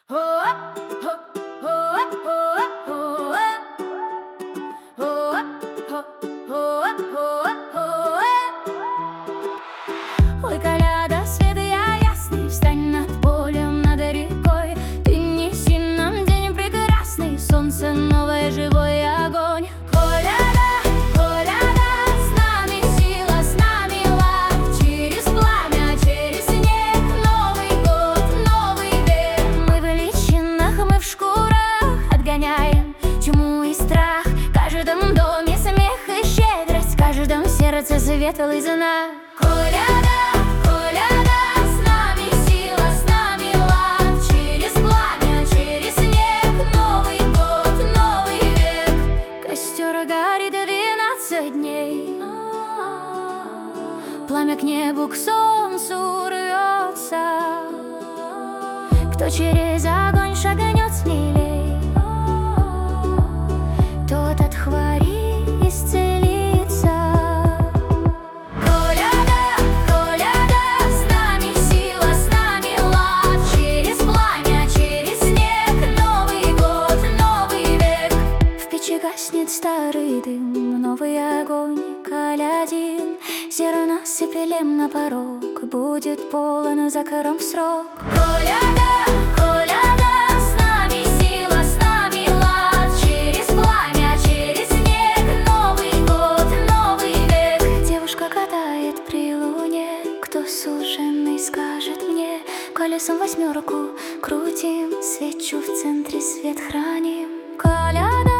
Ой, коляда, свет я ясный, встань над полем, над рекой. Ты неси нам день прекрасный, солнце новое, живой огонь. Коляда, коляда, с нами сила, с нами лад. Через пламя, через снег, Новый год, новый век. Мы в личинах, мы в шкурах отгоняем тьму и страх. В каждом доме смех и щедрость, в каждом сердце светлый знак. Коляда, коляда, с нами сила, с нами лад. Через пламя, через снег, Новый год, новый век. Костер горит 12 дней, пламя к небу, к солнцу рвется. Кто через огонь шагнет смелей, тот от хвори исцелится. Коляда, коляда, с нами сила, с нами лад. Через пламя, через снег, Новый год, новый век. В печи гаснет старый дым, новый огонь, колядин. Зерна сыплем на порог, будет полон за кором срок. Коляда, коляда, с нами сила, с нами лад. Через пламя, через снег, Новый год, новый век. Девушка катает при луне, кто суженый, скажет мне. Колесом восьмерку крутим, свечу в центре свет храним. Коляда.